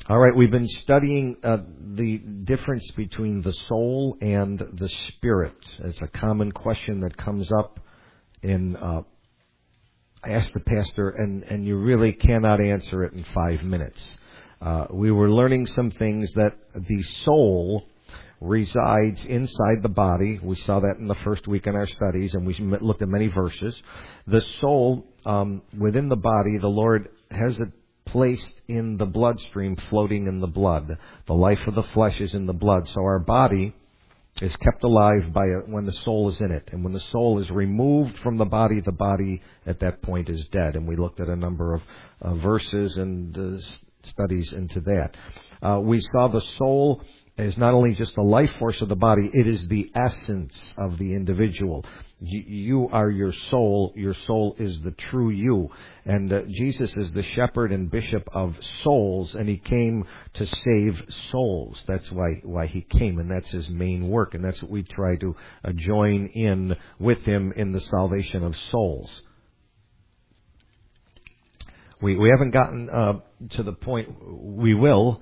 All right, we've been studying the difference between the soul and the spirit. It's a common question that comes up in Ask the Pastor, and you really cannot answer it in 5 minutes. We were learning some things that the soul resides inside the body. We saw that in the first week in our studies, and we looked at many verses. The soul within the body, the Lord has it placed in the bloodstream, floating in the blood. The life of the flesh is in the blood. So our body is kept alive by when the soul is in it. And when the soul is removed from the body at that point is dead. And we looked at a number of verses and studies into that. We saw the soul is not only just the life force of the body, it is the essence of the individual. You are your soul. Your soul is the true you. And Jesus is the shepherd and bishop of souls, and he came to save souls. That's why he came, and that's his main work, and that's what we try to join in with him in the salvation of souls. We haven't gotten to the point, we will.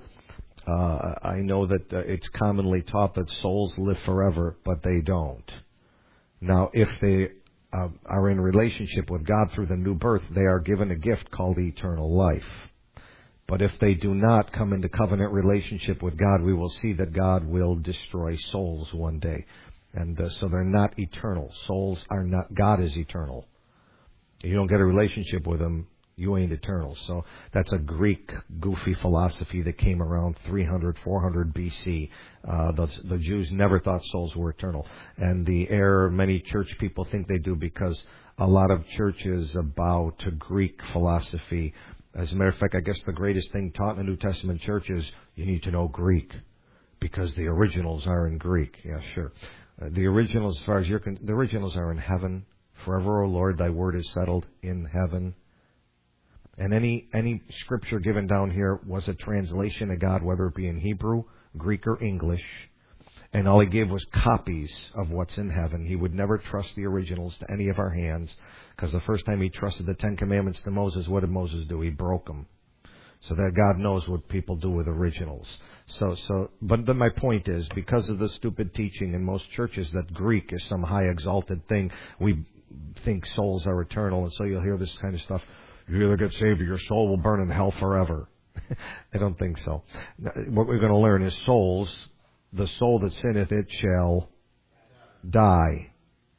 I know that it's commonly taught that souls live forever, but they don't. Now, if they are in relationship with God through the new birth, they are given a gift called eternal life. But if they do not come into covenant relationship with God, we will see that God will destroy souls one day. And so they're not eternal. Souls are not. God is eternal. If you don't get a relationship with him, you ain't eternal. So that's a Greek goofy philosophy that came around 300, 400 BC. The Jews never thought souls were eternal. And the error many church people think they do, because a lot of churches bow to Greek philosophy. As a matter of fact, I guess the greatest thing taught in the New Testament church is you need to know Greek, because the originals are in Greek. Yeah, sure. The originals, as far as the originals are in heaven. Forever, O Lord, thy word is settled in heaven. And any scripture given down here was a translation of God, whether it be in Hebrew, Greek, or English. And all he gave was copies of what's in heaven. He would never trust the originals to any of our hands, because the first time he trusted the Ten Commandments to Moses, what did Moses do? He broke them. So that God knows what people do with originals. But then my point is, because of the stupid teaching in most churches that Greek is some high exalted thing, we think souls are eternal, and so you'll hear this kind of stuff. You either get saved or your soul will burn in hell forever. I don't think so. What we're going to learn is souls, the soul that sinneth, it shall die.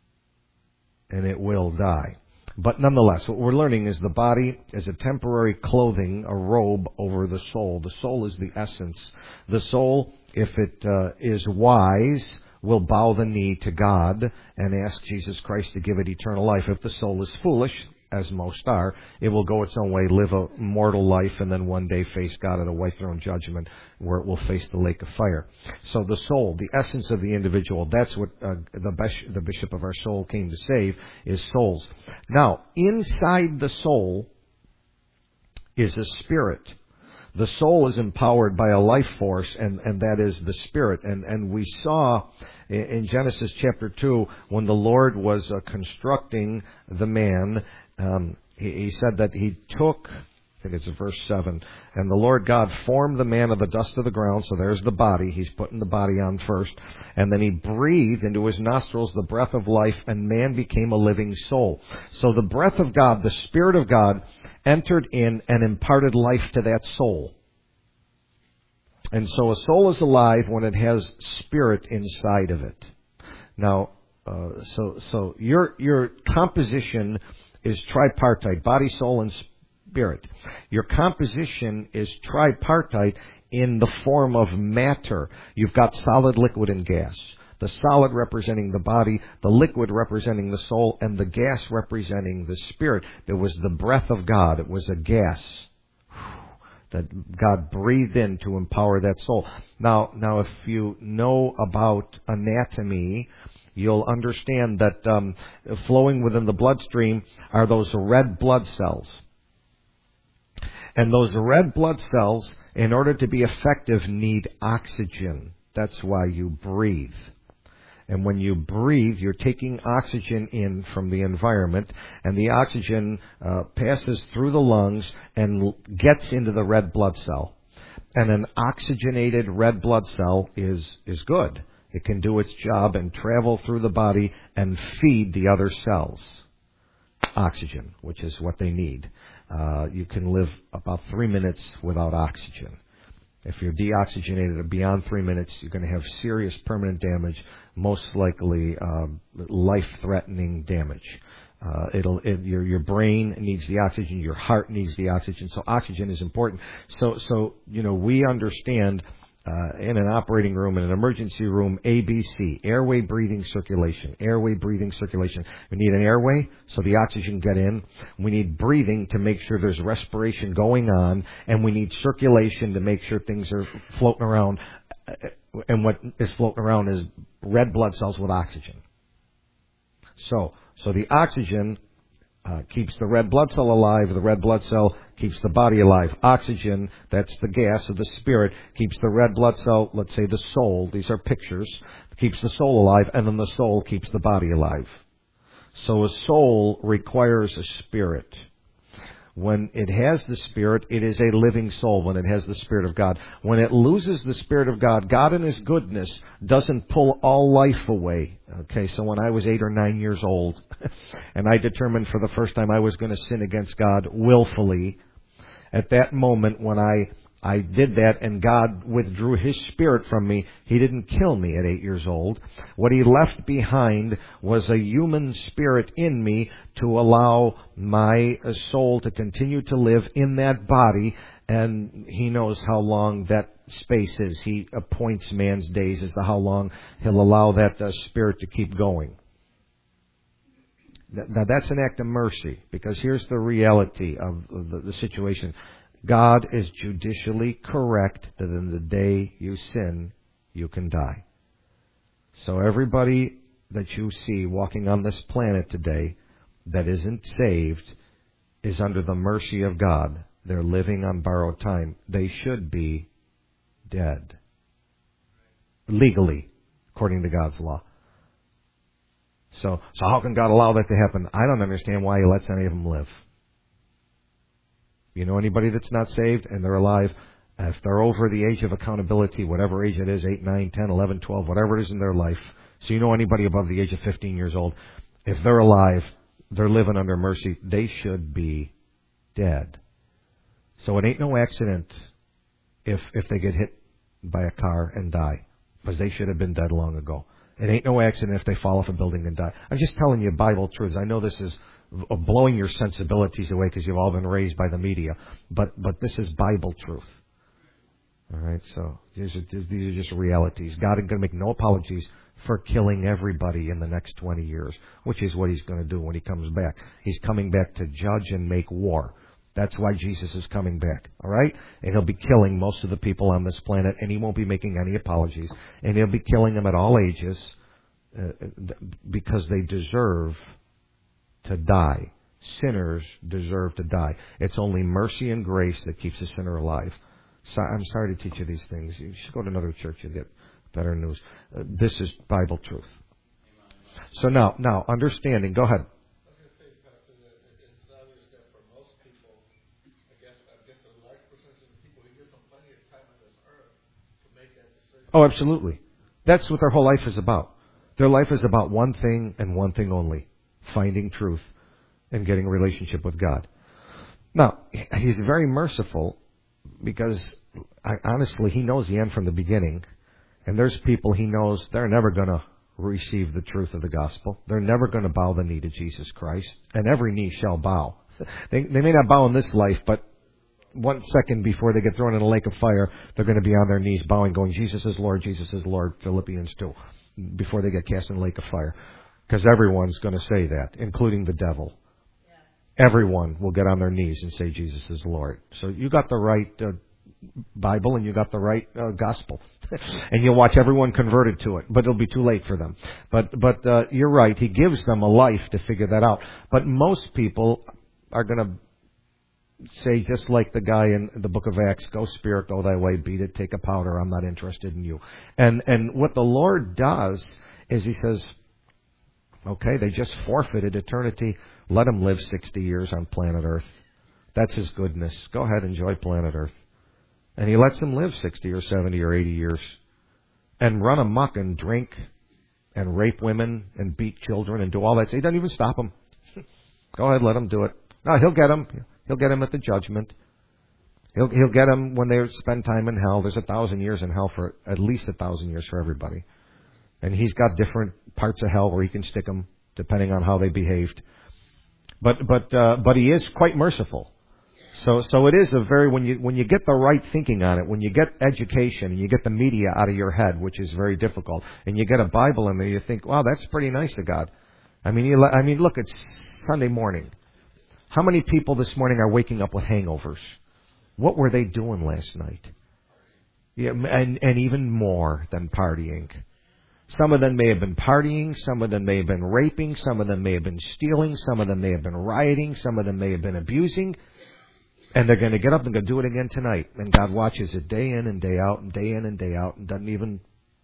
And it will die. But nonetheless, what we're learning is the body is a temporary clothing, a robe over the soul. The soul is the essence. The soul, if it is wise, will bow the knee to God and ask Jesus Christ to give it eternal life. If the soul is foolish, as most are, it will go its own way, live a mortal life, and then one day face God at a white throne judgment where it will face the lake of fire. So the soul, the essence of the individual, that's what the bishop of our soul came to save, is souls. Now, inside the soul is a spirit. The soul is empowered by a life force, and that is the spirit. And we saw in Genesis chapter 2, when the Lord was constructing the man, he said that he took, I think it's verse 7, and the Lord God formed the man of the dust of the ground. So there's the body. He's putting the body on first. And then he breathed into his nostrils the breath of life, and man became a living soul. So the breath of God, the Spirit of God, entered in and imparted life to that soul. And so a soul is alive when it has spirit inside of it. Now, so your composition is tripartite, body, soul, and spirit. Your composition is tripartite in the form of matter. You've got solid, liquid, and gas. The solid representing the body, the liquid representing the soul, and the gas representing the spirit. There was the breath of God. It was a gas that God breathed in to empower that soul. Now, if you know about anatomy, you'll understand that flowing within the bloodstream are those red blood cells. And those red blood cells, in order to be effective, need oxygen. That's why you breathe. And when you breathe, you're taking oxygen in from the environment, and the oxygen passes through the lungs and gets into the red blood cell. And an oxygenated red blood cell is good. It can do its job and travel through the body and feed the other cells oxygen, which is what they need. You can live about 3 minutes without oxygen. If you're deoxygenated beyond 3 minutes, you're going to have serious permanent damage, most likely life-threatening damage. Your brain needs the oxygen, your heart needs the oxygen, so oxygen is important. So we understand in an operating room, in an emergency room, ABC, airway, breathing, circulation. Airway, breathing, circulation. We need an airway so the oxygen get in. We need breathing to make sure there's respiration going on, and we need circulation to make sure things are floating around. And what is floating around is red blood cells with oxygen. So the oxygen keeps the red blood cell alive. The red blood cell keeps the body alive. Oxygen, that's the gas of the spirit, keeps the red blood cell, let's say the soul, these are pictures, keeps the soul alive, and then the soul keeps the body alive. So a soul requires a spirit. When it has the Spirit, it is a living soul when it has the Spirit of God. When it loses the Spirit of God, God in His goodness doesn't pull all life away. Okay, so when I was 8 or 9 years old, and I determined for the first time I was going to sin against God willfully, at that moment when I did that and God withdrew His Spirit from me, He didn't kill me at 8 years old. What He left behind was a human spirit in me to allow my soul to continue to live in that body, and He knows how long that space is. He appoints man's days as to how long He'll allow that spirit to keep going. Now that's an act of mercy, because here's the reality of the situation. God is judicially correct that in the day you sin, you can die. So everybody that you see walking on this planet today that isn't saved is under the mercy of God. They're living on borrowed time. They should be dead. Legally, according to God's law. So how can God allow that to happen? I don't understand why He lets any of them live. You know anybody that's not saved and they're alive, if they're over the age of accountability, whatever age it is, 8, 9, 10, 11, 12, whatever it is in their life, so you know anybody above the age of 15 years old, if they're alive, they're living under mercy, they should be dead. So it ain't no accident if they get hit by a car and die, because they should have been dead long ago. It ain't no accident if they fall off a building and die. I'm just telling you Bible truths. I know this is blowing your sensibilities away because you've all been raised by the media, but this is Bible truth. All right, so these are just realities. God is going to make no apologies for killing everybody in the next 20 years, which is what He's going to do when He comes back. He's coming back to judge and make war. That's why Jesus is coming back, all right? And He'll be killing most of the people on this planet, and He won't be making any apologies. And He'll be killing them at all ages because they deserve to die. Sinners deserve to die. It's only mercy and grace that keeps a sinner alive. So I'm sorry to teach you these things. You should go to another church. You'll get better news. This is Bible truth. So now, understanding. Go ahead. Oh, absolutely. That's what their whole life is about. Their life is about one thing and one thing only: finding truth and getting a relationship with God. Now, He's very merciful because, honestly, He knows the end from the beginning. And there's people He knows they're never going to receive the truth of the gospel. They're never going to bow the knee to Jesus Christ. And every knee shall bow. They may not bow in this life, but 1 second before they get thrown in a lake of fire, they're going to be on their knees bowing, going, Jesus is Lord, Jesus is Lord, Philippians 2, before they get cast in a lake of fire. Because everyone's going to say that, including the devil. Yeah. Everyone will get on their knees and say Jesus is Lord. So you got the right Bible and you got the right gospel. And you'll watch everyone converted to it, but it'll be too late for them. But you're right, He gives them a life to figure that out. But most people are going to say, just like the guy in the book of Acts, go spirit, go thy way, beat it, take a powder, I'm not interested in you. And what the Lord does is He says, okay, they just forfeited eternity. Let them live 60 years on planet Earth. That's His goodness. Go ahead, enjoy planet Earth. And he lets them live 60 or 70 or 80 years and run amok and drink and rape women and beat children and do all that. So he doesn't even stop them. Go ahead, let them do it. No, he'll get them. He'll get them at the judgment. He'll get them when they spend time in hell. There's 1,000 years in hell for at least 1,000 years for everybody. And he's got different parts of hell where he can stick them depending on how they behaved. But he is quite merciful. So it is a very, when you get the right thinking on it, when you get education and you get the media out of your head, which is very difficult, and you get a Bible in there, you think, wow, that's pretty nice of God. I mean, look, it's Sunday morning. How many people this morning are waking up with hangovers? What were they doing last night? Yeah, and even more than partying. Some of them may have been partying, some of them may have been raping, some of them may have been stealing, some of them may have been rioting, some of them may have been abusing. And they're going to get up and going to do it again tonight. And God watches it day in and day out and day in and day out and doesn't even,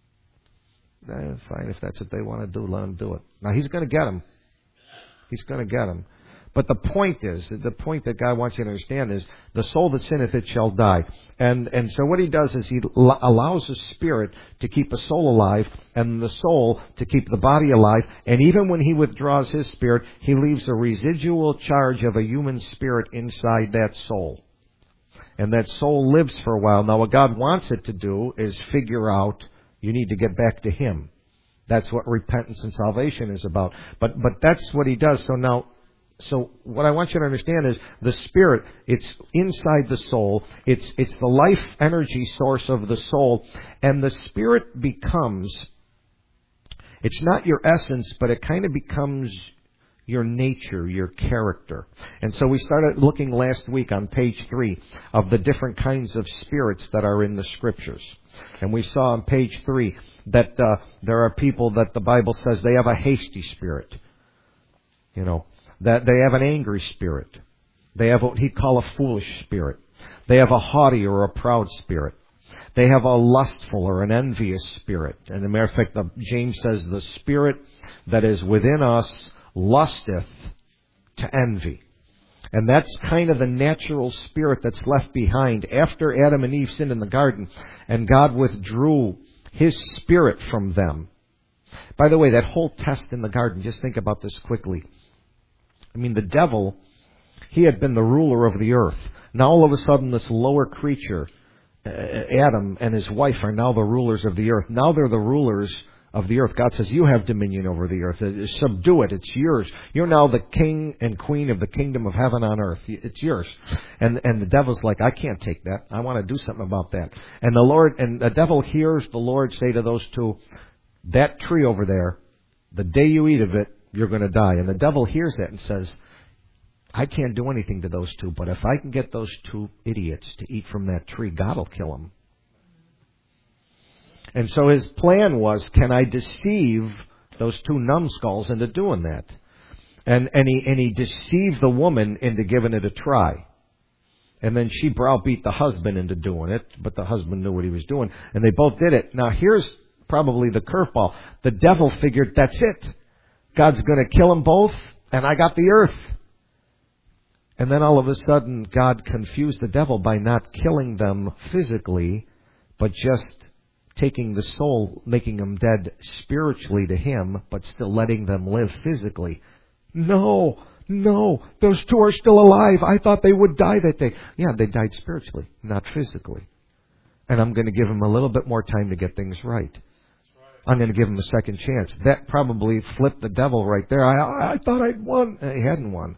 fine, if that's what they want to do, let them do it. Now, He's going to get them. He's going to get them. But the point that God wants you to understand is, the soul that sinneth, it shall die. And so what He does is He allows the Spirit to keep a soul alive and the soul to keep the body alive. And even when He withdraws His Spirit, He leaves a residual charge of a human spirit inside that soul. And that soul lives for a while. Now what God wants it to do is figure out, you need to get back to Him. That's what repentance and salvation is about. But that's what He does. So what I want you to understand is the Spirit, it's inside the soul. It's the life energy source of the soul. And the Spirit becomes, it's not your essence, but it kind of becomes your nature, your character. And so we started looking last week on page 3 of the different kinds of spirits that are in the Scriptures. And we saw on page 3 that there are people that the Bible says they have a hasty spirit. That they have an angry spirit. They have what he'd call a foolish spirit. They have a haughty or a proud spirit. They have a lustful or an envious spirit. And as a matter of fact, James says the spirit that is within us lusteth to envy. And that's kind of the natural spirit that's left behind after Adam and Eve sinned in the garden. And God withdrew His Spirit from them. By the way, that whole test in the garden, just think about this quickly. I mean, the devil, he had been the ruler of the earth. Now all of a sudden this lower creature, Adam and his wife, are now the rulers of the earth. Now they're the rulers of the earth. God says, you have dominion over the earth. Subdue it. It's yours. You're now the king and queen of the kingdom of heaven on earth. It's yours. And the devil's like, I can't take that. I want to do something about that. And the devil hears the Lord say to those two, that tree over there, the day you eat of it, you're going to die. And the devil hears that and says, I can't do anything to those two, but if I can get those two idiots to eat from that tree, God will kill them. And so his plan was, can I deceive those two numbskulls into doing that? And he deceived the woman into giving it a try. And then she browbeat the husband into doing it, but the husband knew what he was doing. And they both did it. Now here's probably the curveball. The devil figured, that's it. God's going to kill them both, and I got the earth. And then all of a sudden, God confused the devil by not killing them physically, but just taking the soul, making them dead spiritually to Him, but still letting them live physically. No, those two are still alive. I thought they would die that day. Yeah, they died spiritually, not physically. And I'm going to give them a little bit more time to get things right. I'm going to give him a second chance. That probably flipped the devil right there. I thought I'd won. He hadn't won.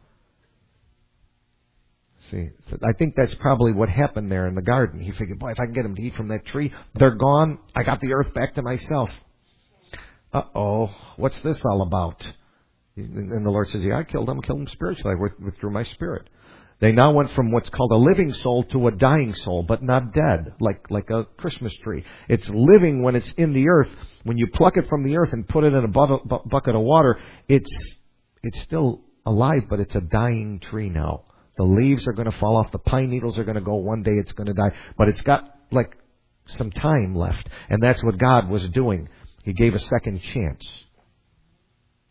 See, I think that's probably what happened there in the garden. He figured, boy, if I can get them to eat from that tree, they're gone. I got the earth back to myself. Uh-oh, what's this all about? And the Lord says, yeah, I killed them spiritually. I withdrew my spirit. They now went from what's called a living soul to a dying soul, but not dead, like a Christmas tree. It's living when it's in the earth. When you pluck it from the earth and put it in a bucket of water, it's still alive, but it's a dying tree now. The leaves are going to fall off. The pine needles are going to go. One day it's going to die. But it's got like some time left. And that's what God was doing. He gave a second chance.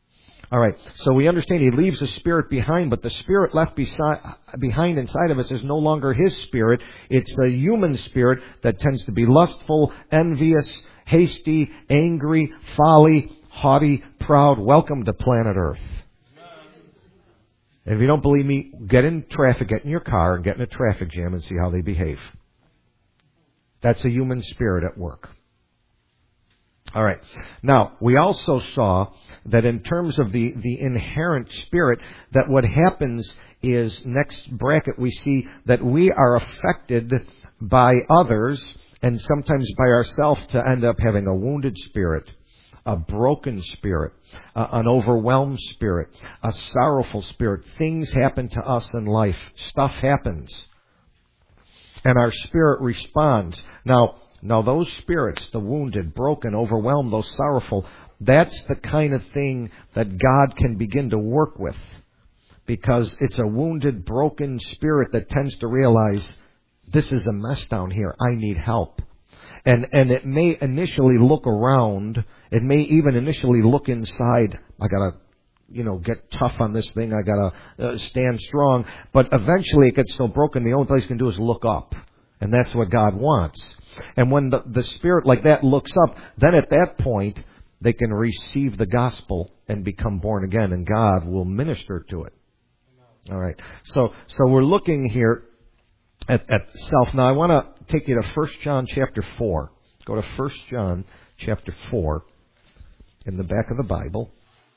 All right. So we understand he leaves a spirit behind, but the spirit left behind inside of us is no longer his spirit. It's a human spirit that tends to be lustful, envious, hasty, angry, folly, haughty, proud. Welcome to planet Earth. And if you don't believe me, get in traffic, get in your car, and get in a traffic jam and see how they behave. That's a human spirit at work. All right. Now, we also saw that in terms of the inherent spirit, that what happens is, next bracket, we see that we are affected by others and sometimes by ourselves to end up having a wounded spirit, a broken spirit, an overwhelmed spirit, a sorrowful spirit. Things happen to us in life. Stuff happens. And our spirit responds. Now those spirits, the wounded, broken, overwhelmed, those sorrowful, that's the kind of thing that God can begin to work with. Because it's a wounded, broken spirit that tends to realize, this is a mess down here. I need help. And it may initially look around. It may even initially look inside. I gotta, get tough on this thing. I gotta stand strong. But eventually it gets so broken, the only place you can do is look up. And that's what God wants. And when the spirit like that looks up, then at that point, they can receive the gospel and become born again, and God will minister to it. All right. So we're looking here at self. Now I want to take you to 1 John chapter 4. Go to 1 John chapter 4 in the back of the Bible.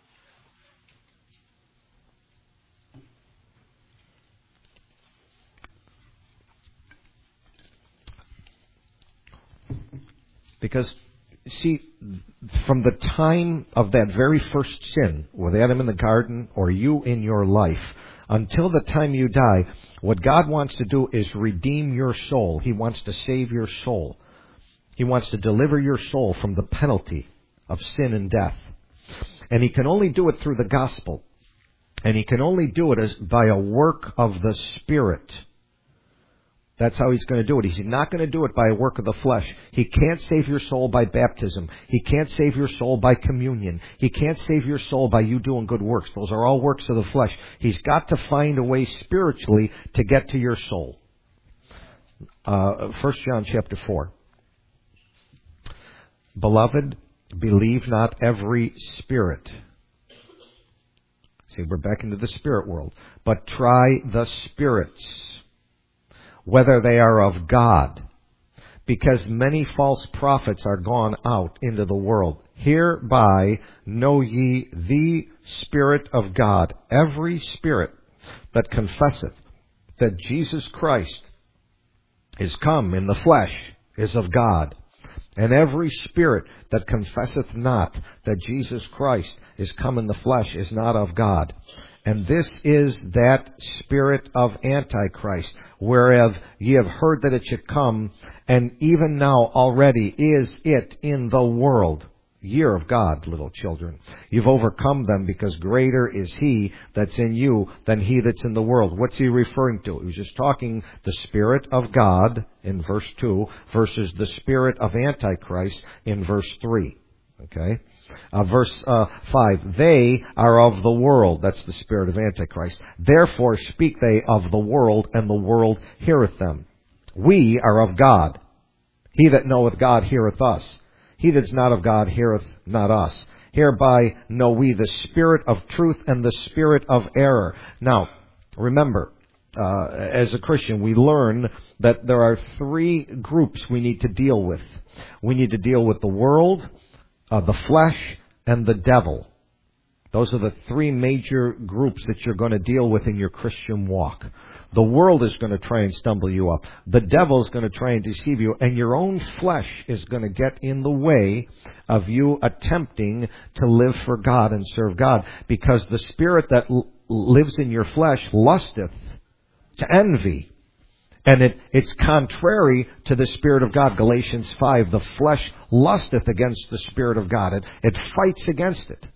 Because, see, from the time of that very first sin, with Adam in the garden or you in your life, until the time you die, what God wants to do is redeem your soul. He wants to save your soul. He wants to deliver your soul from the penalty of sin and death. And He can only do it through the gospel. And He can only do it by a work of the Spirit. That's how He's going to do it. He's not going to do it by a work of the flesh. He can't save your soul by baptism. He can't save your soul by communion. He can't save your soul by you doing good works. Those are all works of the flesh. He's got to find a way spiritually to get to your soul. 1 John chapter 4. Beloved, believe not every spirit. See, we're back into the spirit world. But try the spirits, whether they are of God, because many false prophets are gone out into the world. Hereby know ye the Spirit of God. Every spirit that confesseth that Jesus Christ is come in the flesh is of God. And every spirit that confesseth not that Jesus Christ is come in the flesh is not of God. And this is that spirit of Antichrist, whereof ye have heard that it should come, and even now already is it in the world. Year of God, little children. You've overcome them, because greater is He that's in you than he that's in the world. What's He referring to? He was just talking the Spirit of God in verse 2 versus the spirit of Antichrist in verse 3. Okay? Verse 5, they are of the world. That's the spirit of Antichrist. Therefore speak they of the world, and the world heareth them. We are of God. He that knoweth God heareth us. He that's not of God heareth not us. Hereby know we the spirit of truth and the spirit of error. Now, remember, as a Christian, we learn that there are three groups we need to deal with. We need to deal with the world, the flesh, and the devil. Those are the three major groups that you're going to deal with in your Christian walk. The world is going to try and stumble you up. The devil is going to try and deceive you. And your own flesh is going to get in the way of you attempting to live for God and serve God. Because the spirit that lives in your flesh lusteth to envy. And it's contrary to the Spirit of God. Galatians 5, the flesh lusteth against the Spirit of God. It fights against it.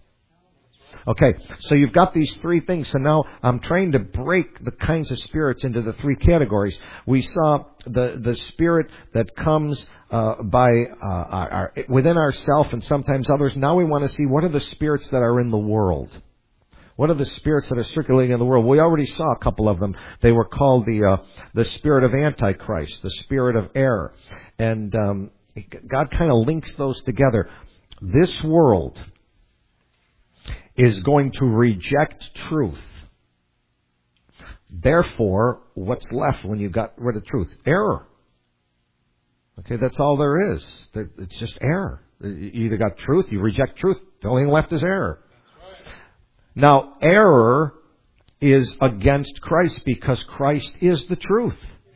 Okay, so you've got these three things. So now I'm trying to break the kinds of spirits into the three categories. We saw the spirit that comes within ourselves and sometimes others. Now we want to see what are the spirits that are in the world. What are the spirits that are circulating in the world? We already saw a couple of them. They were called the spirit of Antichrist, the spirit of error. And God kind of links those together. This world is going to reject truth. Therefore, what's left when you got rid of truth? Error. Okay, that's all there is. It's just error. You either got truth, you reject truth. The only thing left is error. Now, error is against Christ because Christ is the truth.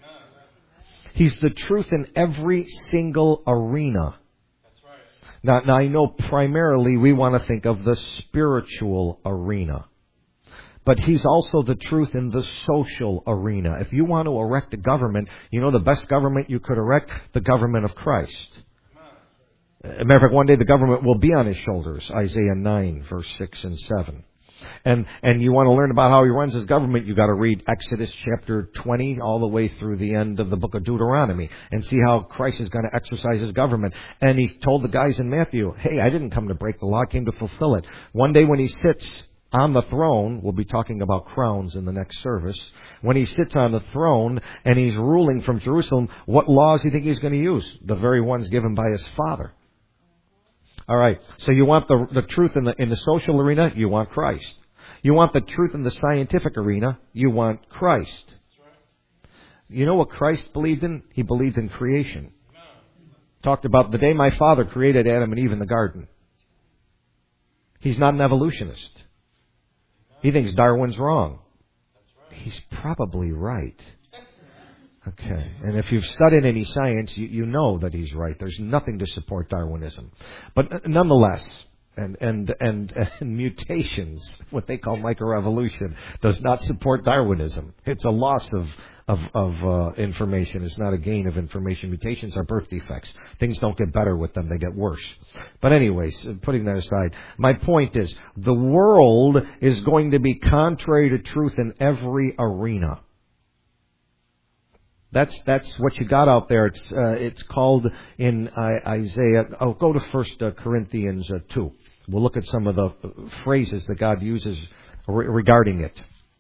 He's the truth in every single arena. Now, I know primarily we want to think of the spiritual arena. But He's also the truth in the social arena. If you want to erect a government, you know the best government you could erect? The government of Christ. As a matter of fact, one day the government will be on His shoulders. Isaiah 9, verse 6 and 7. And you want to learn about how He runs His government, you got to read Exodus chapter 20 all the way through the end of the book of Deuteronomy and see how Christ is going to exercise His government. And He told the guys in Matthew, hey, I didn't come to break the law, I came to fulfill it. One day when He sits on the throne, we'll be talking about crowns in the next service. When He sits on the throne and He's ruling from Jerusalem, what laws do you think He's going to use? The very ones given by His Father. All right. So you want the truth in the social arena? You want Christ. You want the truth in the scientific arena? You want Christ. You know what Christ believed in? He believed in creation. Talked about the day my Father created Adam and Eve in the garden. He's not an evolutionist. He thinks Darwin's wrong. He's probably right. Okay. And if you've studied any science, you know that he's right. There's nothing to support Darwinism. But nonetheless, and mutations, what they call microevolution, does not support Darwinism. It's a loss of information. It's not a gain of information. Mutations are birth defects. Things don't get better with them. They get worse. But anyways, putting that aside, my point is the world is going to be contrary to truth in every arena. That's what you got out there. It's called in Isaiah. Oh, go to 1 Corinthians 2. We'll look at some of the phrases that God uses regarding it.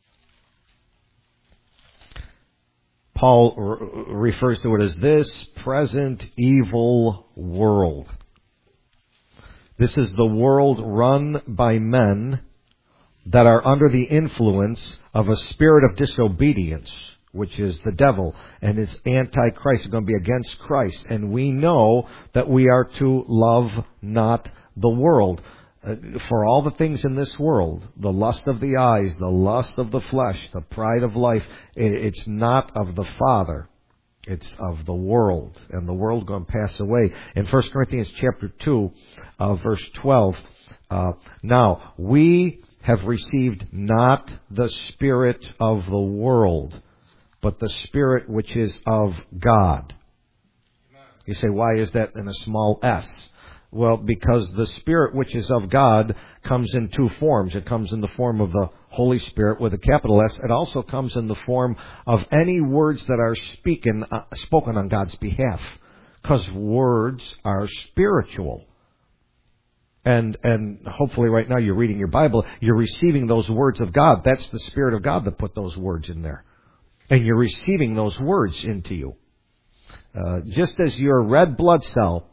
Paul refers to it as this present evil world. This is the world run by men that are under the influence of a spirit of disobedience, which is the devil, and his antichrist is going to be against Christ. And we know that we are to love not the world. For all the things in this world, the lust of the eyes, the lust of the flesh, the pride of life, it's not of the Father. It's of the world. And the world is going to pass away. In 1 Corinthians chapter 2, verse 12, now we have received not the spirit of the world, but the Spirit which is of God. You say, why is that in a small s? Well, because the Spirit which is of God comes in two forms. It comes in the form of the Holy Spirit with a capital S. It also comes in the form of any words that are spoken on God's behalf. Because words are spiritual. And hopefully right now you're reading your Bible, you're receiving those words of God. That's the Spirit of God that put those words in there. And you're receiving those words into you. Just as your red blood cell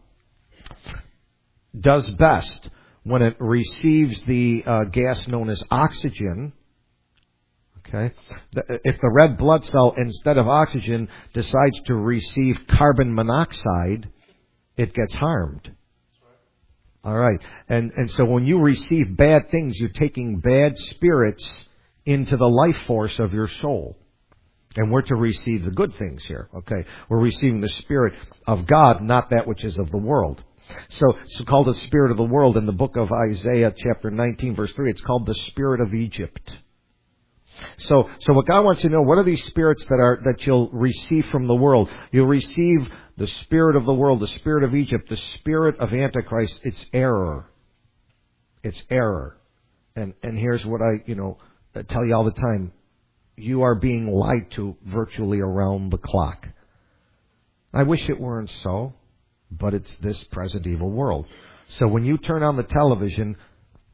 does best when it receives the gas known as oxygen. Okay? If the red blood cell, instead of oxygen, decides to receive carbon monoxide, it gets harmed. All right. And so when you receive bad things, you're taking bad spirits into the life force of your soul. And we're to receive the good things here. Okay? We're receiving the Spirit of God, not that which is of the world. So it's called the spirit of the world in the book of Isaiah chapter 19 verse 3. It's called the spirit of Egypt. So what God wants you to know, what are these spirits that you'll receive from the world? You'll receive the spirit of the world, the spirit of Egypt, the spirit of Antichrist. It's error. It's error. And here's what I tell you all the time. You are being lied to virtually around the clock. I wish it weren't so. But it's this present evil world. So when you turn on the television,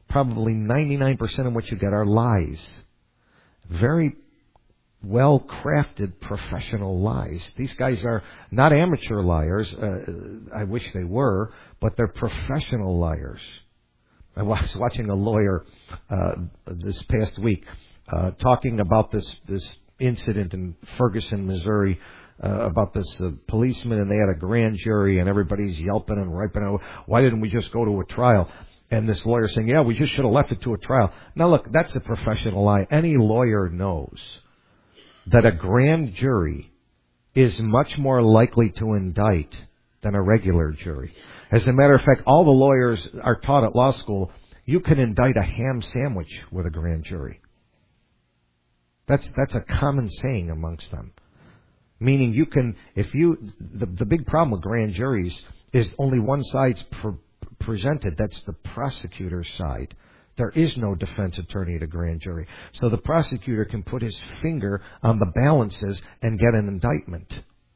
Probably 99% of what you get are lies. Very well-crafted professional lies. These guys are not amateur liars. I wish they were, but they're professional liars. I was watching a lawyer this past week talking about this incident in Ferguson, Missouri, about this policeman, and they had a grand jury, and everybody's yelping and ripping. Why didn't we just go to a trial? And this lawyer saying, yeah, we just should have left it to a trial. Now look, that's a professional lie. Any lawyer knows that a grand jury is much more likely to indict than a regular jury. As a matter of fact, all the lawyers are taught at law school, you can indict a ham sandwich with a grand jury. That's a common saying amongst them. Meaning you can, the big problem with grand juries is only one side's presented. That's the prosecutor's side. There is no defense attorney at a grand jury. So the prosecutor can put his finger on the balances and get an indictment.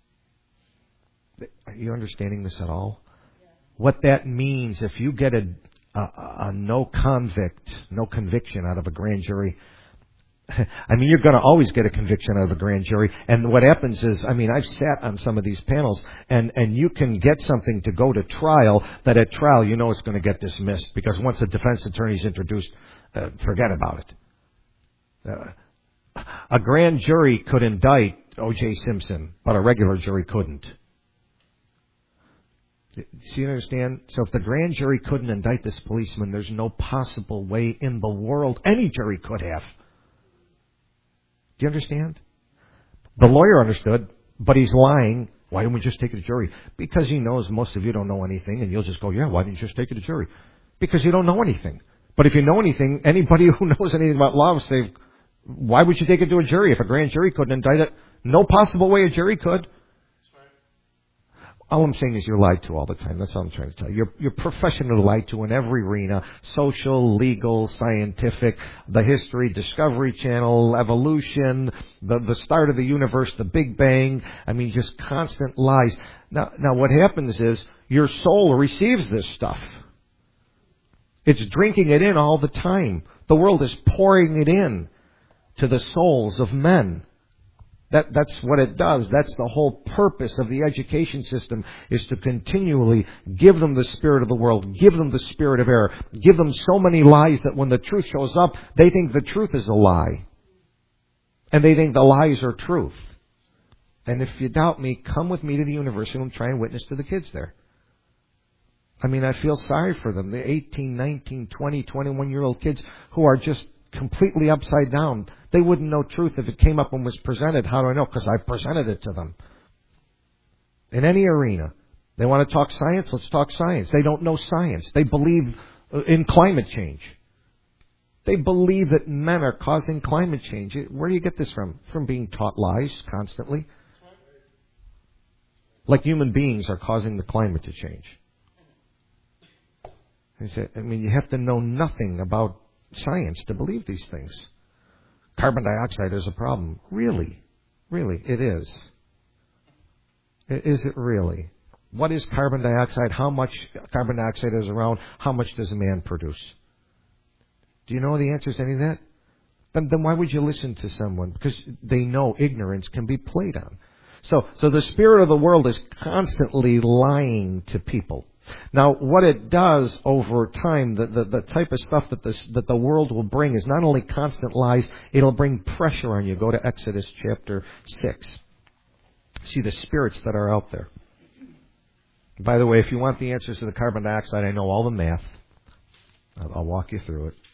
Are you understanding this at all? What that means, if you get a no conviction out of a grand jury, I mean, you're going to always get a conviction out of a grand jury. And what happens is, I mean, I've sat on some of these panels, and you can get something to go to trial that at trial you know it's going to get dismissed, because once the defense attorney is introduced, forget about it. A grand jury could indict O.J. Simpson, but a regular jury couldn't. Do you understand? So if the grand jury couldn't indict this policeman, there's no possible way in the world any jury could have. Do you understand? The lawyer understood, but he's lying. Why didn't we just take it to jury? Because he knows most of you don't know anything, and you'll just go, yeah, why didn't you just take it to jury? Because you don't know anything. But if you know anything, anybody who knows anything about law will say, why would you take it to a jury? If a grand jury couldn't indict it, no possible way a jury could. All I'm saying is you're lied to all the time. That's all I'm trying to tell you. You're professionally lied to in every arena. Social, legal, scientific, the history, Discovery Channel, evolution, the start of the universe, the Big Bang. I mean, just constant lies. Now what happens is your soul receives this stuff. It's drinking it in all the time. The world is pouring it in to the souls of men. That's what it does. That's the whole purpose of the education system, is to continually give them the spirit of the world, give them the spirit of error, give them so many lies that when the truth shows up, they think the truth is a lie. And they think the lies are truth. And if you doubt me, come with me to the university and try and witness to the kids there. I mean, I feel sorry for them. The 18, 19, 20, 21-year-old kids who are just completely upside down. They wouldn't know truth if it came up and was presented. How do I know? Because I presented it to them. In any arena. They want to talk science? Let's talk science. They don't know science. They believe in climate change. They believe that men are causing climate change. Where do you get this from? From being taught lies constantly. Like human beings are causing the climate to change. I mean, you have to know nothing about science to believe these things. Carbon dioxide is a problem. Really? Really, it is. Is it really? What is carbon dioxide? How much carbon dioxide is around? How much does a man produce? Do you know the answers to any of that? Then why would you listen to someone? Because they know ignorance can be played on. So the spirit of the world is constantly lying to people. Now, what it does over time, the type of stuff that the world will bring is not only constant lies, it'll bring pressure on you. Go to Exodus chapter 6. See the spirits that are out there. By the way, if you want the answers to the carbon dioxide, I know all the math. I'll walk you through it.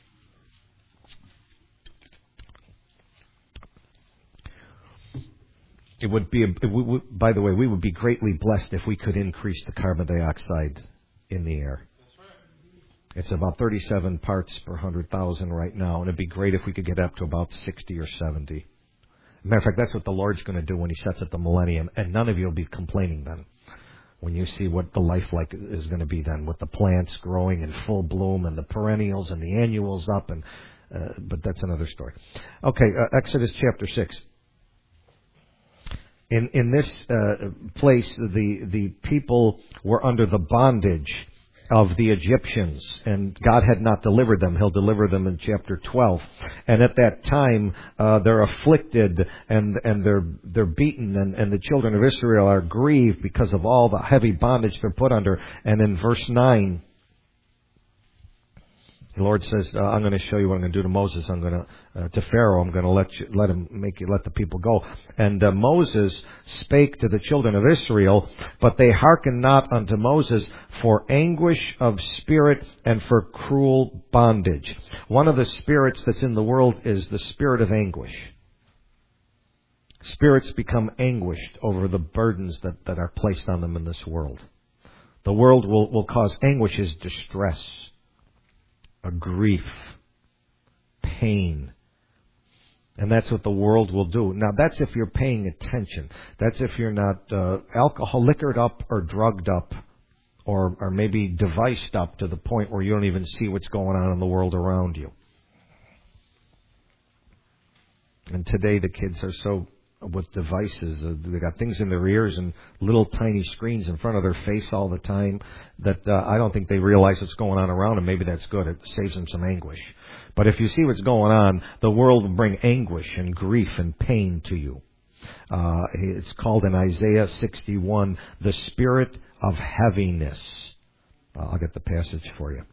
It would be, by the way, we would be greatly blessed if we could increase the carbon dioxide in the air. That's right. It's about 37 parts per 100,000 right now, and it'd be great if we could get up to about 60 or 70. Matter of fact, that's what the Lord's going to do when He sets up the millennium, and none of you will be complaining then. When you see what the life like is going to be then, with the plants growing in full bloom, and the perennials and the annuals up, and but that's another story. Okay, Exodus chapter 6. In this place, the people were under the bondage of the Egyptians, and God had not delivered them. He'll deliver them in chapter 12. And at that time, they're afflicted and they're beaten, and the children of Israel are grieved because of all the heavy bondage they're put under. And in verse 9, the Lord says, I'm going to show you what I'm going to do to Moses. I'm going to Pharaoh. I'm going to let the people go. And Moses spake to the children of Israel, but they hearkened not unto Moses for anguish of spirit and for cruel bondage. One of the spirits that's in the world is the spirit of anguish. Spirits become anguished over the burdens that are placed on them in this world. The world will cause anguish is distress, a grief, pain. And that's what the world will do. Now, that's if you're paying attention. That's if you're not liquored up or drugged up or maybe deviced up to the point where you don't even see what's going on in the world around you. And today the kids are so with devices. They got things in their ears and little tiny screens in front of their face all the time that I don't think they realize what's going on around them. Maybe that's good. It saves them some anguish. But if you see what's going on, the world will bring anguish and grief and pain to you. It's called in Isaiah 61, the spirit of heaviness. I'll get the passage for you.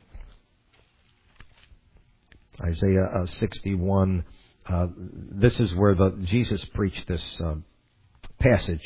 Isaiah 61. This is where Jesus preached this passage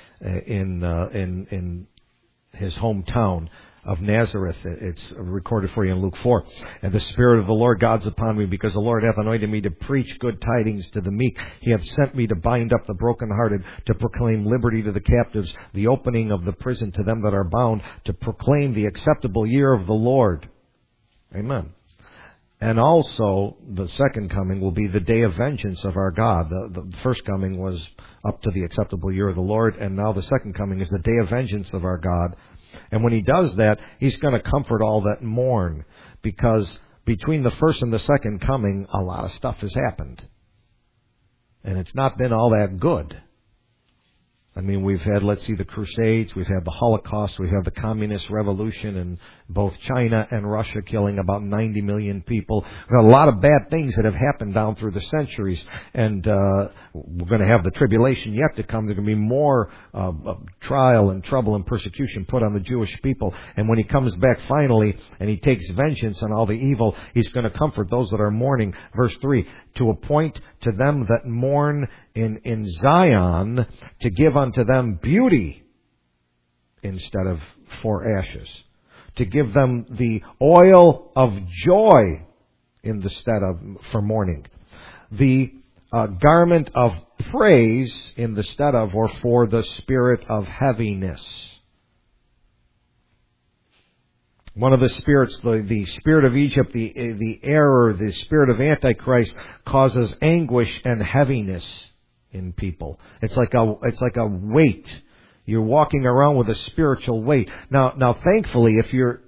in his hometown of Nazareth. It's recorded for you in Luke 4. And the Spirit of the Lord God's upon me, because the Lord hath anointed me to preach good tidings to the meek. He hath sent me to bind up the brokenhearted, to proclaim liberty to the captives, the opening of the prison to them that are bound, to proclaim the acceptable year of the Lord. Amen. And also, the second coming will be the day of vengeance of our God. The first coming was up to the acceptable year of the Lord, and now the second coming is the day of vengeance of our God. And when He does that, He's going to comfort all that mourn, because between the first and the second coming, a lot of stuff has happened. And it's not been all that good. I mean, we've had, the Crusades, we've had the Holocaust, we've had the Communist Revolution in both China and Russia, killing about 90 million people. We've had a lot of bad things that have happened down through the centuries, and we're going to have the tribulation yet to come. There's going to be more trial and trouble and persecution put on the Jewish people. And when He comes back finally and He takes vengeance on all the evil, He's going to comfort those that are mourning. Verse 3, to appoint to them that mourn in Zion, to give unto them beauty instead of for ashes, to give them the oil of joy instead of for mourning, the garment of praise in the stead of or for the spirit of heaviness. One of the spirits, the spirit of Egypt, the error, the spirit of Antichrist, causes anguish and heaviness in people. It's like a weight. You're walking around with a spiritual weight. Now, thankfully, if you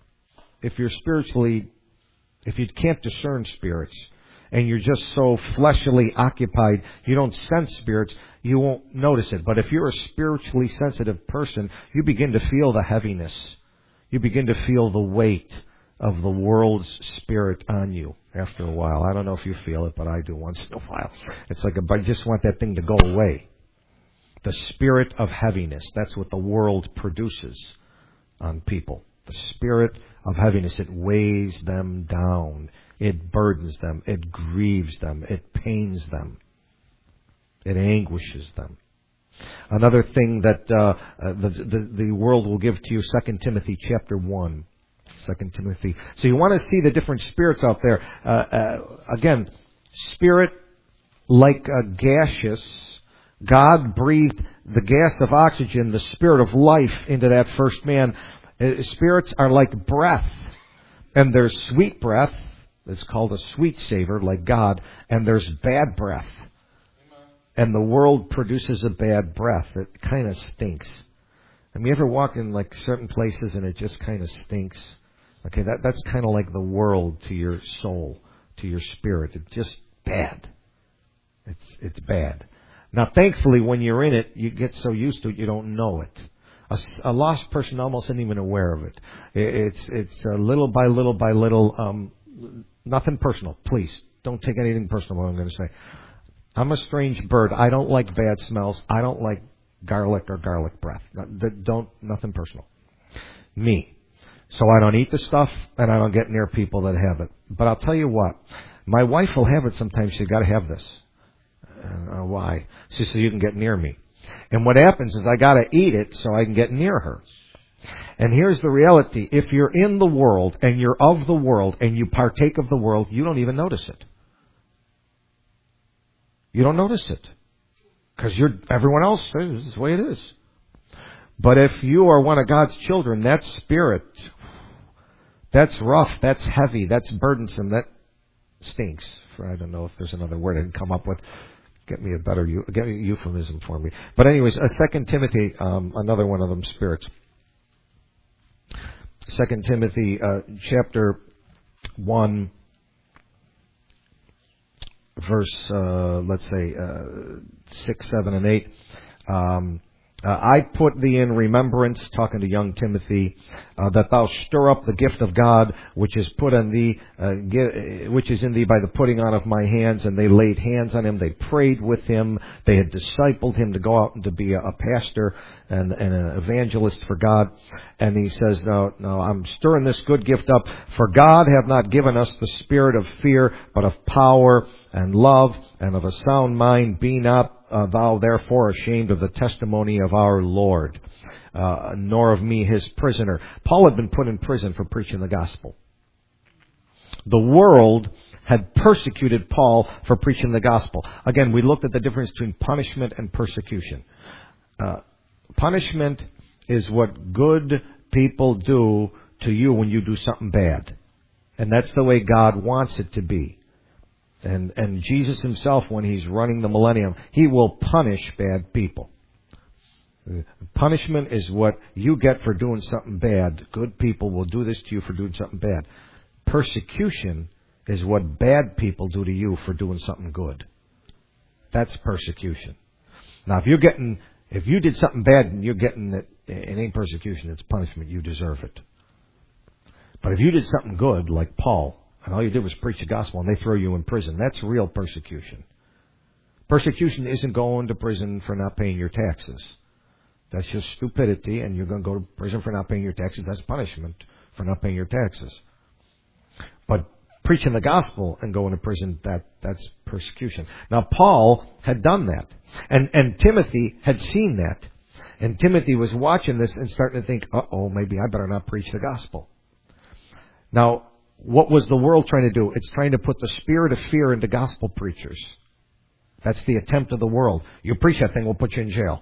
can't discern spirits, and you're just so fleshly occupied, you don't sense spirits, you won't notice it. But if you're a spiritually sensitive person, you begin to feel the heaviness. You begin to feel the weight of the world's spirit on you after a while. I don't know if you feel it, but I do once in a while. It's like I just want that thing to go away. The spirit of heaviness. That's what the world produces on people. The spirit of heaviness. It weighs them down. It burdens them. It grieves them. It pains them. It anguishes them. Another thing that the world will give to you, 2 Timothy chapter 1. 2 Timothy. So you want to see the different spirits out there. Again, spirit like gaseous. God breathed the gas of oxygen, the spirit of life, into that first man. Spirits are like breath. And there's sweet breath. It's called a sweet savor, like God. And there's bad breath. And the world produces a bad breath. It kind of stinks. Have you ever walked in like certain places and it just kind of stinks? Okay, that's kind of like the world to your soul, to your spirit. It's just bad. It's bad. Now, thankfully, when you're in it, you get so used to it, you don't know it. A lost person almost isn't even aware of it. It's little by little by little. Nothing personal, please. Don't take anything personal. What I'm going to say. I'm a strange bird. I don't like bad smells. I don't like garlic or garlic breath. Nothing personal. Me. So I don't eat the stuff, and I don't get near people that have it. But I'll tell you what. My wife will have it sometimes. She's got to have this. Why? She says, so you can get near me. And what happens is I got to eat it so I can get near her. And here's the reality. If you're in the world and you're of the world and you partake of the world, you don't even notice it. You don't notice it. Because everyone else says this is the way it is. But if you are one of God's children, that spirit, that's rough, that's heavy, that's burdensome, that stinks. I don't know if there's another word I can come up with. Get me a euphemism for me. But anyways, 2 Timothy, another one of them spirits. 2 Timothy chapter 1, verse, 6, 7, and 8. I put thee in remembrance, talking to young Timothy, that thou stir up the gift of God, which is put in thee, which is in thee by the putting on of my hands. And they laid hands on him. They prayed with him. They had discipled him to go out and to be a pastor and an evangelist for God. And he says, no, I'm stirring this good gift up. For God hath not given us the spirit of fear, but of power and love and of a sound mind. Be not thou therefore ashamed of the testimony of our Lord, nor of me his prisoner. Paul had been put in prison for preaching the gospel. The world had persecuted Paul for preaching the gospel. Again, we looked at the difference between punishment and persecution. Punishment is what good people do to you when you do something bad. And that's the way God wants it to be. And Jesus himself, when he's running the millennium, he will punish bad people. Punishment is what you get for doing something bad. Good people will do this to you for doing something bad. Persecution is what bad people do to you for doing something good. That's persecution. Now, if you did something bad and you're getting it, it ain't persecution, it's punishment. You deserve it. But if you did something good, like Paul, and all you did was preach the gospel and they throw you in prison, that's real persecution. Persecution isn't going to prison for not paying your taxes. That's just stupidity, and you're going to go to prison for not paying your taxes. That's punishment for not paying your taxes. But preaching the gospel and going to prison, that's persecution. Now, Paul had done that. And Timothy had seen that. And Timothy was watching this and starting to think, maybe I better not preach the gospel. Now, what was the world trying to do? It's trying to put the spirit of fear into gospel preachers. That's the attempt of the world. You preach that thing, we'll put you in jail.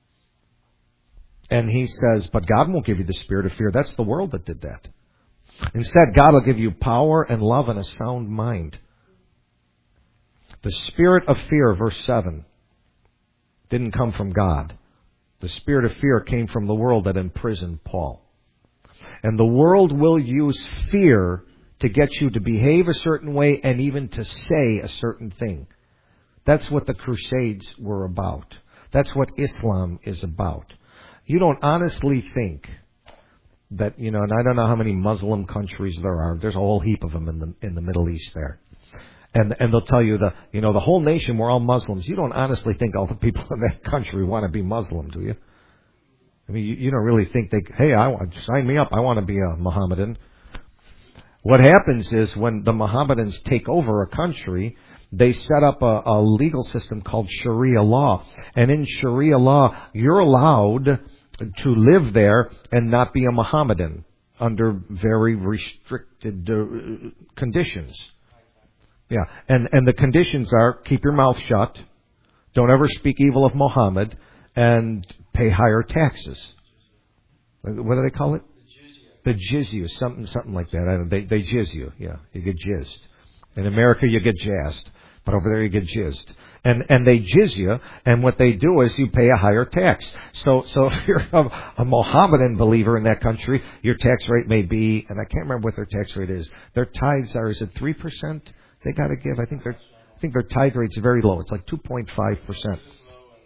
And he says, but God won't give you the spirit of fear. That's the world that did that. Instead, God will give you power and love and a sound mind. The spirit of fear, verse 7, didn't come from God. The spirit of fear came from the world that imprisoned Paul. And the world will use fear to get you to behave a certain way and even to say a certain thing. That's what the Crusades were about. That's what Islam is about. You don't honestly think that, and I don't know how many Muslim countries there are. There's a whole heap of them in the Middle East there. And they'll tell you the whole nation, we're all Muslims. You don't honestly think all the people in that country want to be Muslim, do you? I mean, you don't really think sign me up. I want to be a Mohammedan. What happens is when the Mohammedans take over a country, they set up a legal system called Sharia law. And in Sharia law, you're allowed to live there and not be a Mohammedan under very restricted conditions. Yeah, and the conditions are keep your mouth shut, don't ever speak evil of Muhammad, and pay higher taxes. What do they call it? The jizya, something like that. I don't know. They jizz you. Yeah, you get jizzed. In America, you get jazzed, but over there you get jizzed. And they jizz you, and what they do is you pay a higher tax. So if you're a Mohammedan believer in that country, your tax rate may be, and I can't remember what their tax rate is. Their tithes are, is it 3%? They got to give. I think their tithe rate's very low. It's like 2.5%.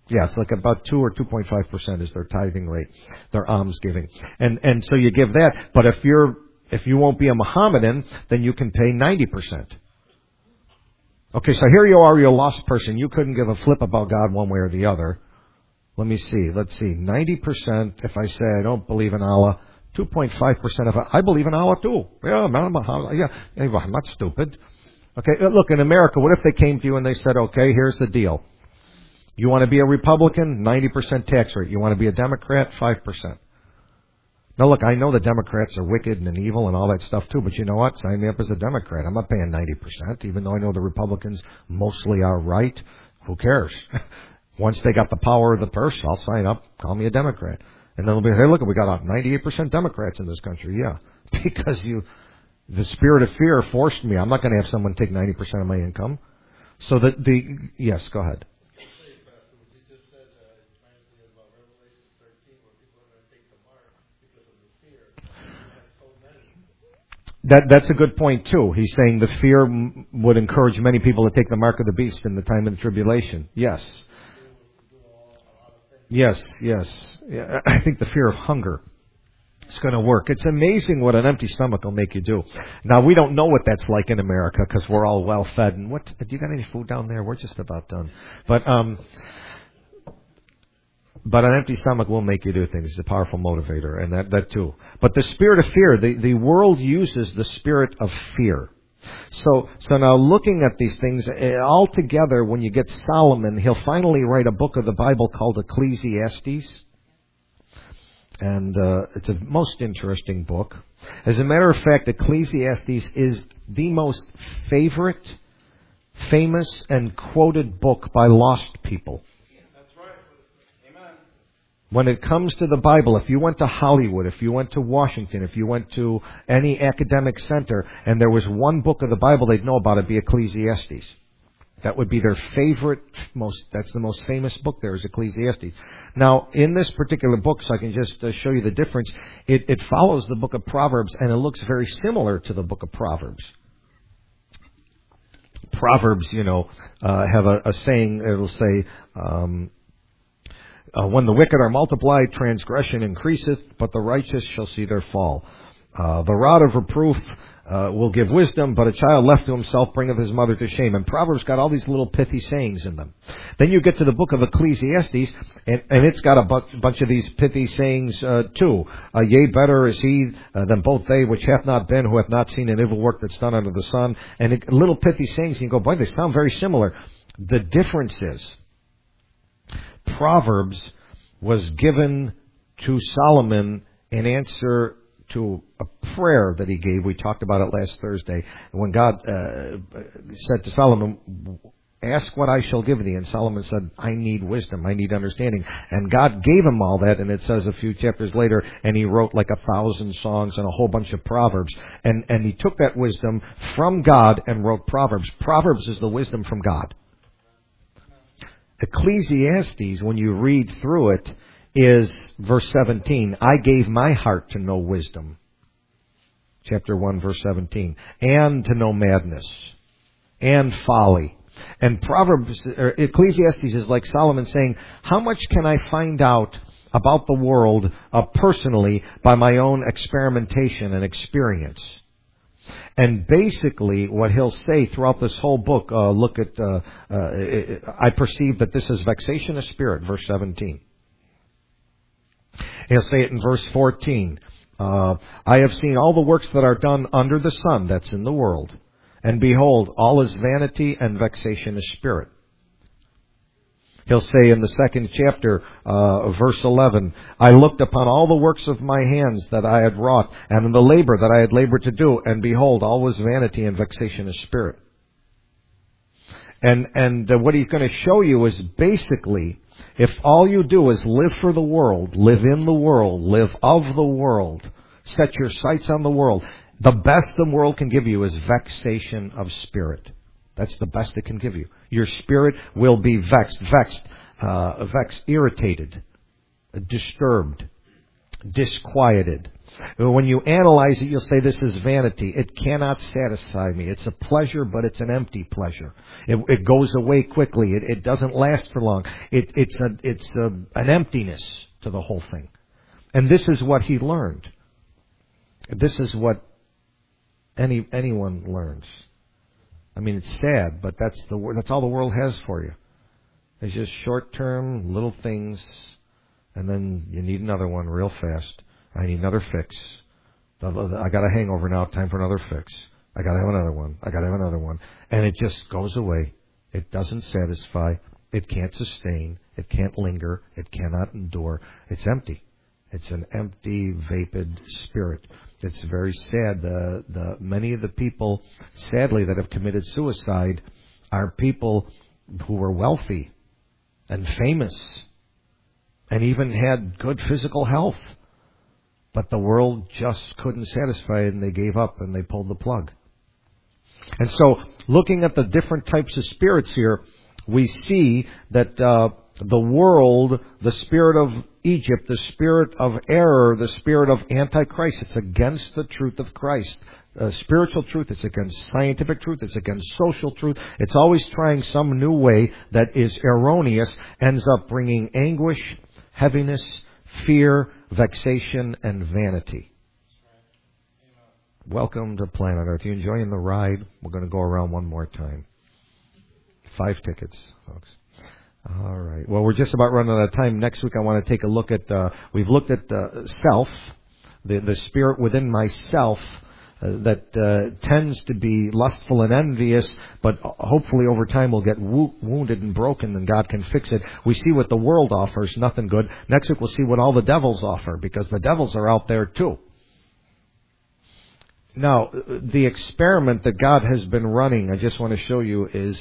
Yeah, it's like about 2 or 2.5% is their tithing rate, their alms giving. And so you give that, but if you won't be a Mohammedan, then you can pay 90%. Okay, so here you are, you're a lost person. You couldn't give a flip about God one way or the other. Let me see. Let's see. 90%, if I say I don't believe in Allah, 2.5% if I believe in Allah too. Yeah, I'm not stupid. Okay, look, in America, what if they came to you and they said, okay, here's the deal. You want to be a Republican? 90% tax rate. You want to be a Democrat? 5%. Now look, I know the Democrats are wicked and evil and all that stuff too, but you know what? Sign me up as a Democrat. I'm not paying 90%, even though I know the Republicans mostly are right. Who cares? Once they got the power of the purse, I'll sign up, call me a Democrat. And then they'll be, hey, look, we got 98% Democrats in this country. Yeah. Because the spirit of fear forced me. I'm not going to have someone take 90% of my income. So yes, go ahead. That's a good point too. He's saying the fear would encourage many people to take the mark of the beast in the time of the tribulation. Yes. Yes. Yeah, I think the fear of hunger is going to work. It's amazing what an empty stomach will make you do. Now, we don't know what that's like in America because we're all well fed. And do you got any food down there? We're just about done. But an empty stomach will make you do things. It's a powerful motivator, and that too. But the spirit of fear, the world uses the spirit of fear. So now looking at these things, all together, when you get Solomon, he'll finally write a book of the Bible called Ecclesiastes. And it's a most interesting book. As a matter of fact, Ecclesiastes is the most favorite, famous, and quoted book by lost people. When it comes to the Bible, if you went to Hollywood, if you went to Washington, if you went to any academic center, and there was one book of the Bible they'd know about, it'd be Ecclesiastes. That would be their favorite, that's the most famous book there is Ecclesiastes. Now, in this particular book, so I can just show you the difference, it follows the book of Proverbs, and it looks very similar to the book of Proverbs. Proverbs, have a saying, it'll say, when the wicked are multiplied, transgression increaseth, but the righteous shall see their fall. The rod of reproof will give wisdom, but a child left to himself bringeth his mother to shame. And Proverbs got all these little pithy sayings in them. Then you get to the book of Ecclesiastes, and it's got a bunch of these pithy sayings too. Yea, better is he than both they which hath not been, who hath not seen an evil work that's done under the sun. And little pithy sayings, and you go, boy, they sound very similar. The difference is, Proverbs was given to Solomon in answer to a prayer that he gave. We talked about it last Thursday. When God said to Solomon, ask what I shall give thee. And Solomon said, I need wisdom. I need understanding. And God gave him all that. And it says a few chapters later, and he wrote like 1,000 songs and a whole bunch of Proverbs. And he took that wisdom from God and wrote Proverbs. Proverbs is the wisdom from God. Ecclesiastes, when you read through it, is verse 17. I gave my heart to know wisdom. Chapter 1, verse 17. And to know madness. And folly. And Ecclesiastes is like Solomon saying, how much can I find out about the world personally by my own experimentation and experience? And basically, what he'll say throughout this whole book, look at, I perceive that this is vexation of spirit, verse 17. He'll say it in verse 14. I have seen all the works that are done under the sun, that's in the world. And behold, all is vanity and vexation of spirit. He'll say in the second chapter, verse 11, I looked upon all the works of my hands that I had wrought, and in the labor that I had labored to do, and behold, all was vanity and vexation of spirit. And what he's going to show you is basically, if all you do is live for the world, live in the world, live of the world, set your sights on the world, the best the world can give you is vexation of spirit. That's the best it can give you. Your spirit will be vexed, irritated, disturbed, disquieted. When you analyze it, you'll say this is vanity. It cannot satisfy me. It's a pleasure, but it's an empty pleasure. It goes away quickly. It doesn't last for long. It's an emptiness to the whole thing. And this is what he learned. This is what anyone learns. I mean, it's sad, but that's all the world has for you. It's just short-term little things, and then you need another one real fast. I need another fix. I got a hangover now. Time for another fix. I got to have another one. I got to have another one. And it just goes away. It doesn't satisfy. It can't sustain. It can't linger. It cannot endure. It's empty. It's an empty, vapid spirit. It's very sad. Many of the people, sadly, that have committed suicide are people who were wealthy and famous and even had good physical health. But the world just couldn't satisfy it, and they gave up and they pulled the plug. And so, looking at the different types of spirits here, we see that the world, the spirit of Egypt, the spirit of error, the spirit of Antichrist, it's against the truth of Christ. Spiritual truth, it's against scientific truth, it's against social truth. It's always trying some new way that is erroneous, ends up bringing anguish, heaviness, fear, vexation, and vanity. Welcome to Planet Earth. You enjoying the ride? We're going to go around one more time. 5 tickets, folks. All right. Well, we're just about running out of time. Next week I want to take a look at, we've looked at self, the spirit within myself, that tends to be lustful and envious, but hopefully over time we'll get wounded and broken and God can fix it. We see what the world offers, nothing good. Next week we'll see what all the devils offer, because the devils are out there too. Now, the experiment that God has been running, I just want to show you, is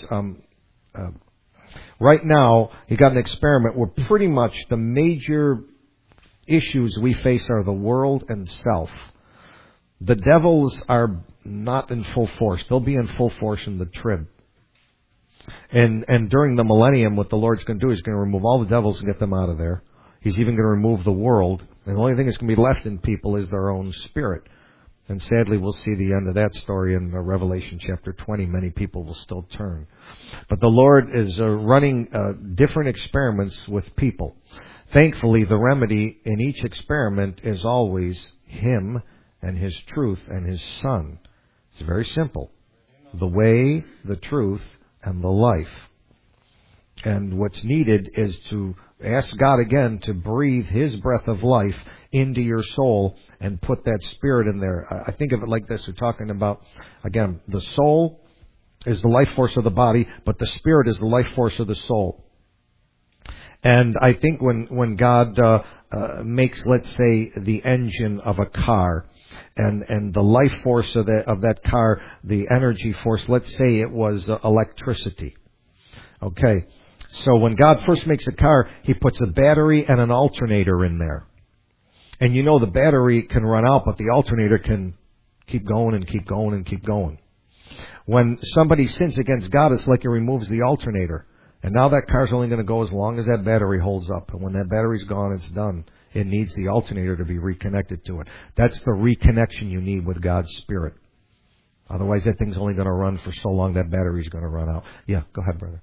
right now He got an experiment where pretty much the major issues we face are the world and self. The devils are not in full force. They'll be in full force in the trib. And during the millennium, what the Lord's going to do is going to remove all the devils and get them out of there. He's even going to remove the world. And the only thing that's going to be left in people is their own spirit. And sadly, we'll see the end of that story in Revelation chapter 20. Many people will still turn. But the Lord is running different experiments with people. Thankfully, the remedy in each experiment is always Him and His truth and His Son. It's very simple. The way, the truth, and the life. And what's needed is to ask God again to breathe His breath of life into your soul and put that spirit in there. I think of it like this. We're talking about, again, the soul is the life force of the body, but the spirit is the life force of the soul. And I think when God makes, let's say, the engine of a car, and the life force of that car, the energy force, let's say it was electricity. Okay, so when God first makes a car, He puts a battery and an alternator in there. And you know the battery can run out, but the alternator can keep going and keep going and keep going. When somebody sins against God, it's like He removes the alternator. And now that car's only going to go as long as that battery holds up. And when that battery's gone, it's done. It needs the alternator to be reconnected to it. That's the reconnection you need with God's Spirit. Otherwise, that thing's only going to run for so long that battery's going to run out. Yeah, go ahead, brother.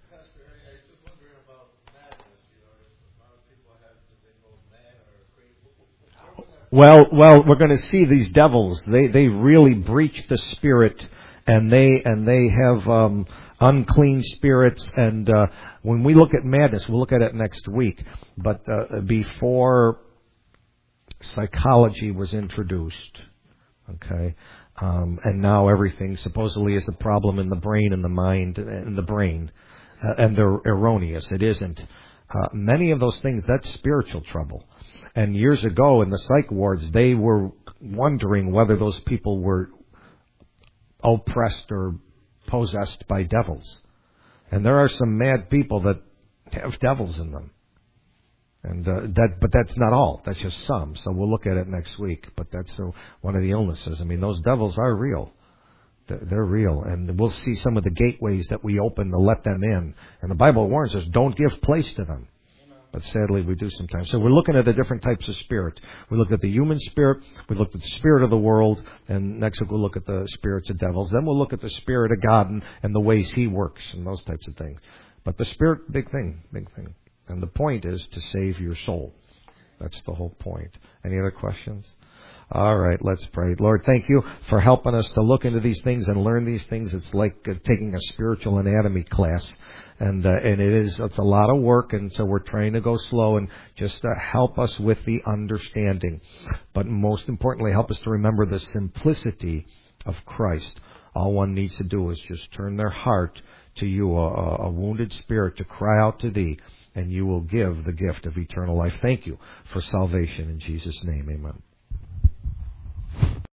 Well, we're going to see these devils. They really breach the Spirit, and they have unclean spirits. And when we look at madness, we'll look at it next week. But before psychology was introduced, okay, and now everything supposedly is a problem in the brain and the mind and the brain, and they're erroneous. It isn't. Many of those things, that's spiritual trouble. And years ago in the psych wards, they were wondering whether those people were oppressed or possessed by devils. And there are some mad people that have devils in them. And but that's not all. That's just some. So we'll look at it next week. But that's one of the illnesses. I mean, those devils are real. They're real. And we'll see some of the gateways that we open to let them in. And the Bible warns us, don't give place to them. But sadly, we do sometimes. So we're looking at the different types of spirit. We looked at the human spirit. We looked at the spirit of the world. And next week we'll look at the spirits of devils. Then we'll look at the spirit of God and the ways He works and those types of things. But the spirit, big thing, big thing. And the point is to save your soul. That's the whole point. Any other questions? All right, let's pray. Lord, thank you for helping us to look into these things and learn these things. It's like taking a spiritual anatomy class. And it's a lot of work, and so we're trying to go slow and just help us with the understanding. But most importantly, help us to remember the simplicity of Christ. All one needs to do is just turn their heart to you, a wounded spirit, to cry out to thee, and you will give the gift of eternal life. Thank you for salvation in Jesus' name. Amen.